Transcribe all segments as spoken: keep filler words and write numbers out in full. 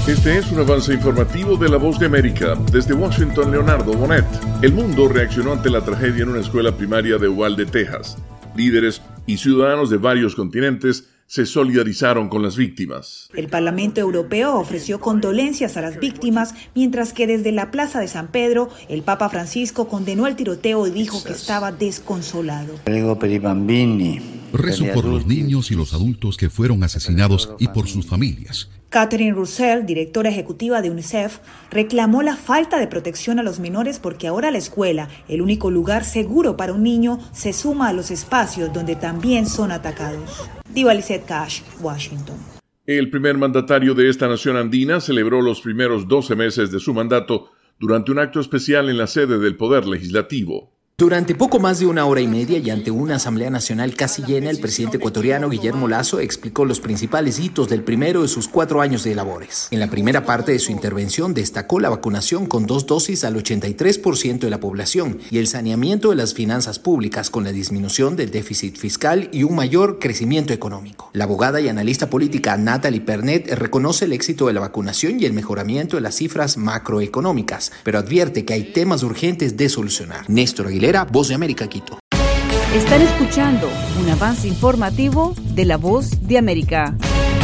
Este es un avance informativo de La Voz de América. Desde Washington, Leonardo Bonet. El mundo reaccionó ante la tragedia en una escuela primaria de Uvalde, Texas. Líderes y ciudadanos de varios continentes se solidarizaron con las víctimas. El Parlamento Europeo ofreció condolencias a las víctimas, mientras que desde la Plaza de San Pedro, el Papa Francisco condenó el tiroteo y dijo que estaba desconsolado. Prego per i bambini. Rezo por los niños y los adultos que fueron asesinados y por sus familias. Catherine Russell, directora ejecutiva de UNICEF, reclamó la falta de protección a los menores porque ahora la escuela, el único lugar seguro para un niño, se suma a los espacios donde también son atacados. Diva Lizette Cash, Washington. El primer mandatario de esta nación andina celebró los primeros doce meses de su mandato durante un acto especial en la sede del Poder Legislativo. Durante poco más de una hora y media y ante una Asamblea Nacional casi llena, el presidente ecuatoriano Guillermo Lasso explicó los principales hitos del primero de sus cuatro años de labores. En la primera parte de su intervención destacó la vacunación con dos dosis al ochenta y tres por ciento de la población y el saneamiento de las finanzas públicas con la disminución del déficit fiscal y un mayor crecimiento económico. La abogada y analista política Natalie Pernet reconoce el éxito de la vacunación y el mejoramiento de las cifras macroeconómicas, pero advierte que hay temas urgentes de solucionar. Néstor Aguilera, Voz de América, Quito. Están escuchando un avance informativo de La Voz de América.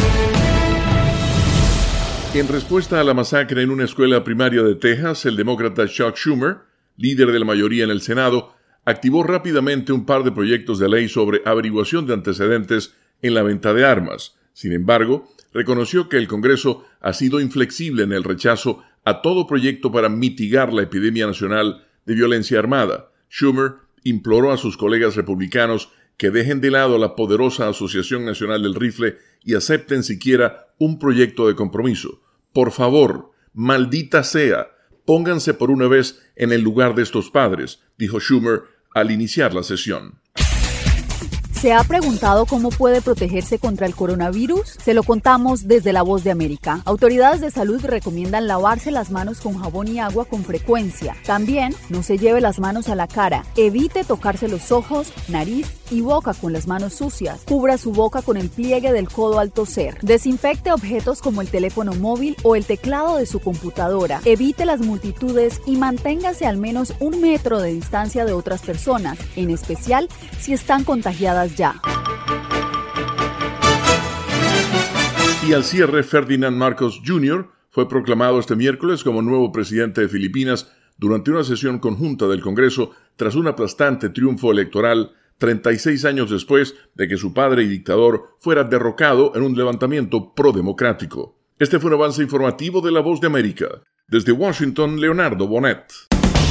En respuesta a la masacre en una escuela primaria de Texas, el demócrata Chuck Schumer, líder de la mayoría en el Senado, activó rápidamente un par de proyectos de ley sobre averiguación de antecedentes en la venta de armas. Sin embargo, reconoció que el Congreso ha sido inflexible en el rechazo a todo proyecto para mitigar la epidemia nacional de violencia armada. Schumer imploró a sus colegas republicanos que dejen de lado la poderosa Asociación Nacional del Rifle y acepten siquiera un proyecto de compromiso. Por favor, maldita sea, pónganse por una vez en el lugar de estos padres, dijo Schumer al iniciar la sesión. ¿Se ha preguntado cómo puede protegerse contra el coronavirus? Se lo contamos desde La Voz de América. Autoridades de salud recomiendan lavarse las manos con jabón y agua con frecuencia. También no se lleve las manos a la cara. Evite tocarse los ojos, nariz y boca con las manos sucias. Cubra su boca con el pliegue del codo al toser. Desinfecte objetos como el teléfono móvil o el teclado de su computadora. Evite las multitudes y manténgase al menos un metro de distancia de otras personas, en especial si están contagiadas ya. Y al cierre, Ferdinand Marcos junior fue proclamado este miércoles como nuevo presidente de Filipinas durante una sesión conjunta del Congreso tras un aplastante triunfo electoral treinta y seis años después de que su padre y dictador fuera derrocado en un levantamiento prodemocrático. Este fue un avance informativo de La Voz de América. Desde Washington, Leonardo Bonet.